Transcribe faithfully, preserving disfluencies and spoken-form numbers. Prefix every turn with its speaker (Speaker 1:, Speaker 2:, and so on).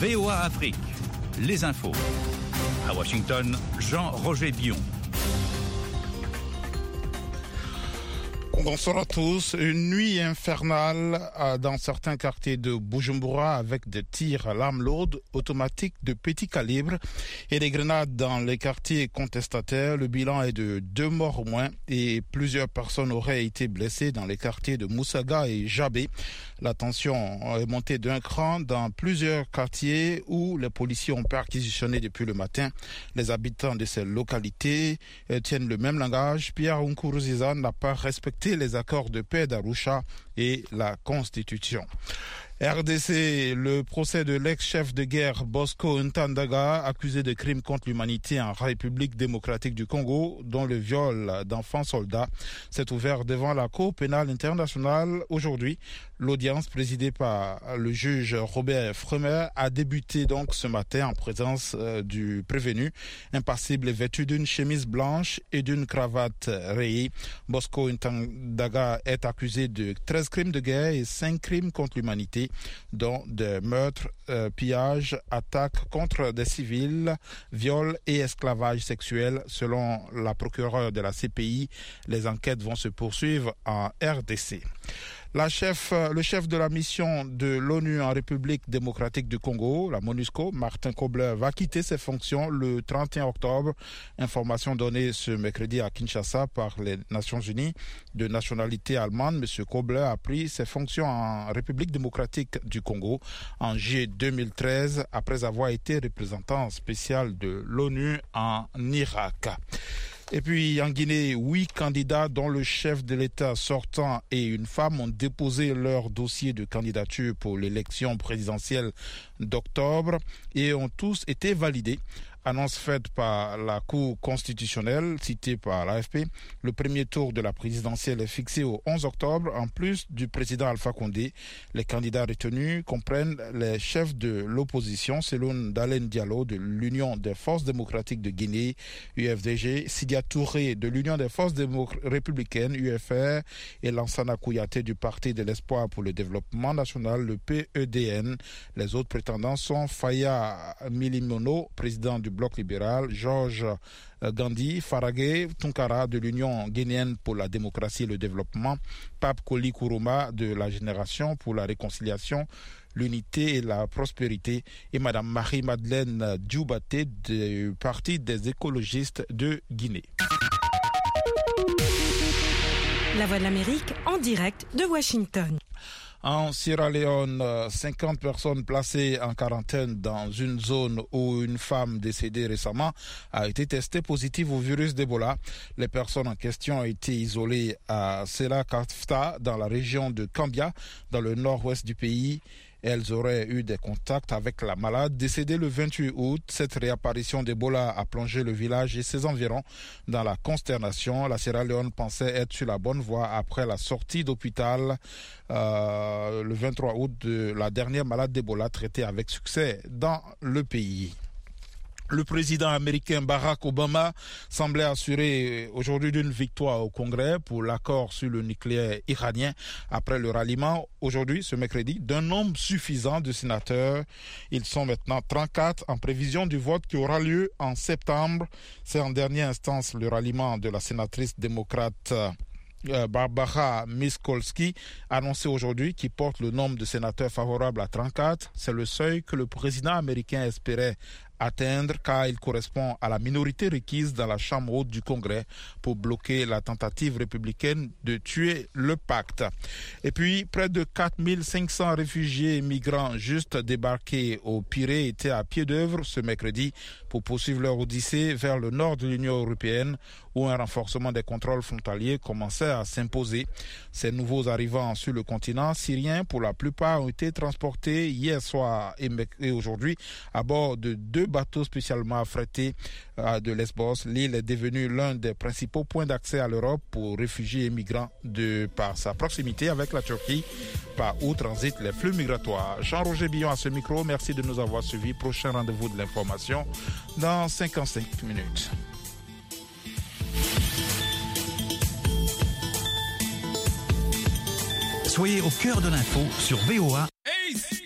Speaker 1: V O A Afrique, les infos. À Washington, Jean-Roger Bion.
Speaker 2: Bonsoir à tous. Une nuit infernale dans certains quartiers de Bujumbura avec des tirs à l'arme lourde automatiques de petit calibre et des grenades dans les quartiers contestataires. Le bilan est de deux morts au moins et plusieurs personnes auraient été blessées dans les quartiers de Moussaga et Jabé. La tension est montée d'un cran dans plusieurs quartiers où les policiers ont perquisitionné depuis le matin. Les habitants de ces localités tiennent le même langage. Pierre Nkurunziza n'a pas respecté les accords de paix d'Arusha et la Constitution. R D C, le procès de l'ex-chef de guerre Bosco Ntaganda, accusé de crimes contre l'humanité en République démocratique du Congo, dont le viol d'enfants soldats, s'est ouvert devant la Cour pénale internationale aujourd'hui. L'audience présidée par le juge Robert Fremer a débuté donc ce matin en présence euh, du prévenu, impassible et vêtu d'une chemise blanche et d'une cravate rayée. Bosco Ntaganda est accusé de treize crimes de guerre et cinq crimes contre l'humanité, dont des meurtres, euh, pillages, attaques contre des civils, viols et esclavage sexuel. Selon la procureure de la C P I, les enquêtes vont se poursuivre en R D C. La chef, le chef de la mission de l'ONU en République démocratique du Congo, la MONUSCO, Martin Kobler, va quitter ses fonctions le trente et un octobre. Information donnée ce mercredi à Kinshasa par les Nations Unies. De nationalité allemande, M. Kobler a pris ses fonctions en République démocratique du Congo en juillet deux mille treize, après avoir été représentant spécial de l'ONU en Irak. Et puis en Guinée, huit candidats dont le chef de l'État sortant et une femme ont déposé leur dossier de candidature pour l'élection présidentielle d'octobre et ont tous été validés. Annonce faite par la Cour constitutionnelle, citée par l'A F P. Le premier tour de la présidentielle est fixé au onze octobre. En plus du président Alpha Condé, les candidats retenus comprennent les chefs de l'opposition, Selon Dalen Diallo de l'Union des forces démocratiques de Guinée, U F D G, Sidia Touré de l'Union des forces républicaines, U F R, et Lansana Kouyaté du Parti de l'espoir pour le développement national, le P E D N. Les autres prétendants sont Faya Milimono, président du Bloc libéral, Georges Gandhi, Faragé Tunkara de l'Union guinéenne pour la démocratie et le développement, Pape Koli Kourouma de la Génération pour la réconciliation, l'unité et la prospérité, et Madame Marie-Madeleine Djoubaté du Parti des écologistes de Guinée.
Speaker 3: La Voix de l'Amérique en direct de Washington.
Speaker 2: En Sierra Leone, cinquante personnes placées en quarantaine dans une zone où une femme décédée récemment a été testée positive au virus d'Ebola. Les personnes en question ont été isolées à Sela Kafta, dans la région de Kambia, dans le nord-ouest du pays. Elles auraient eu des contacts avec la malade décédée le vingt-huit août. Cette réapparition d'Ebola a plongé le village et ses environs dans la consternation. La Sierra Leone pensait être sur la bonne voie après la sortie d'hôpital euh, le vingt-trois août de la dernière malade d'Ebola traitée avec succès dans le pays. Le président américain Barack Obama semblait assurer aujourd'hui d'une victoire au Congrès pour l'accord sur le nucléaire iranien après le ralliement aujourd'hui, ce mercredi, d'un nombre suffisant de sénateurs. Ils sont maintenant trente-quatre en prévision du vote qui aura lieu en septembre. C'est en dernière instance le ralliement de la sénatrice démocrate Barbara Miskolski, annoncé aujourd'hui, qui porte le nombre de sénateurs favorables à trente-quatre. C'est le seuil que le président américain espérait atteindre car il correspond à la minorité requise dans la Chambre haute du Congrès pour bloquer la tentative républicaine de tuer le pacte. Et puis, près de quatre mille cinq cents réfugiés et migrants juste débarqués au Pirée étaient à pied d'œuvre ce mercredi pour poursuivre leur odyssée vers le nord de l'Union européenne où un renforcement des contrôles frontaliers commençait à s'imposer. Ces nouveaux arrivants sur le continent syrien, pour la plupart, ont été transportés hier soir et aujourd'hui à bord de deux bateaux spécialement affrétés de Lesbos. L'île est devenue l'un des principaux points d'accès à l'Europe pour réfugiés et migrants de par sa proximité avec la Turquie, par où transitent les flux migratoires. Jean-Roger Billon à ce micro, merci de nous avoir suivis. Prochain rendez-vous de l'information dans cinquante-cinq minutes.
Speaker 1: Soyez au cœur de l'info sur V O A.
Speaker 4: Ace!